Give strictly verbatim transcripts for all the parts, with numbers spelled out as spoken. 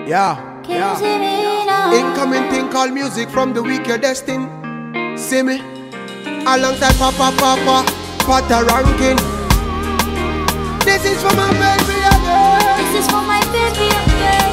Yeah, yeah. Incoming thing called music from the week you're destined. See me? Alongside Papa Papa, Pata Rankin. This is for my baby again. This is for my baby again.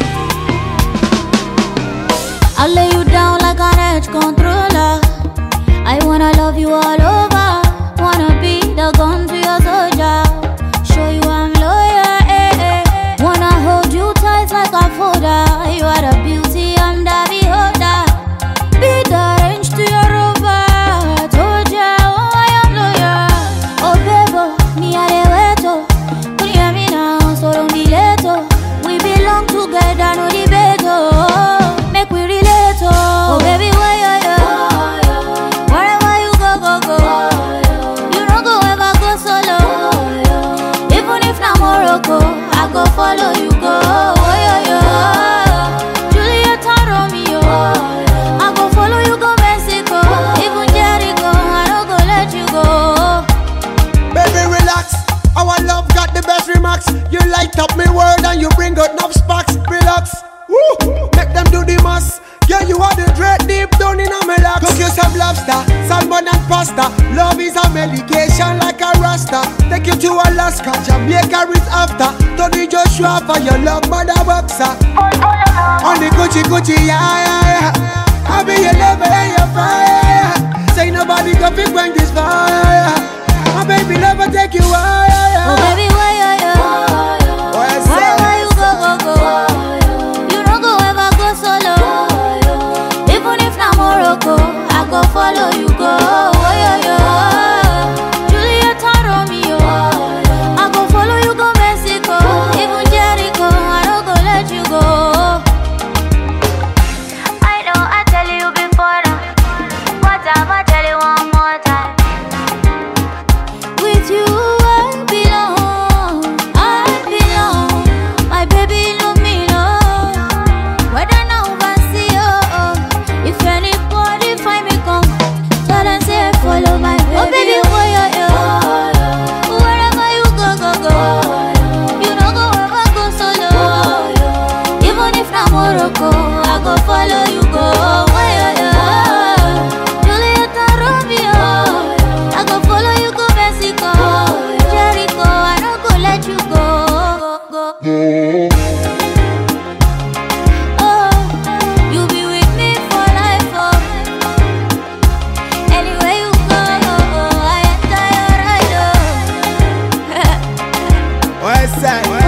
I'll lay you down like an edge controller. I wanna love you all over. Wanna be the gun to your soldier. Show you I'm loyal, eh, eh. Wanna hold you tight like a folder. You are the beauty, I'm the beholder. Be the range to your rover. Told ya, oh I am loyal. Oh baby, me a de weto. Can you hear me now? So don't be late, oh. We belong together, no debate, oh. Make we relate, oh. Oh baby, why you, you? Wherever you go, go, go. You don't go ever go solo. Even if not Morocco, I go follow you, go. Oh, yo, yo. Juliet and Romeo, I go follow you, go Mexico. Even Jericho, I don't go let you go. Baby, relax. Our love got the best remarks. You light up me world and you bring out enough sparks. Relax. Woo. Make them do the mass. Yeah, you are the dread deep down in a melax. Cook you some lobster, salmon and pasta. Love is a medication like a rasta. Take you to Alaska, Jamaica is after. Tony Joshua for your love, mother boxer. On the Gucci Gucci, yeah, yeah, yeah. I be your lover and your fire. Say nobody can fit when this fire. My baby never take you higher. Oh baby, why you, you? Wherever you go, go, go. You don't go ever go solo. Even if not Morocco, I go follow you, go. Oh, yo, yo. Juliet and Romeo, I go follow you, go Mexico. Even Jericho, I don't go let you go. I know I tell you before now, but I'ma tell you one more time. With you I belong, I belong. My baby love me, no. Whether now I see you, if anybody find me come, tell them say follow my baby. Oh baby, why you, you? Wherever you go, go, go. You don't go ever go solo. Even if not Morocco, I go follow you, go. Why you, you? Juliet and Romeo, I go follow you, go Mexico. Jericho, I don't go let you go, go, go. Oh, you be with me for life, oh. Anywhere you go, I enter your ride, oh. West side.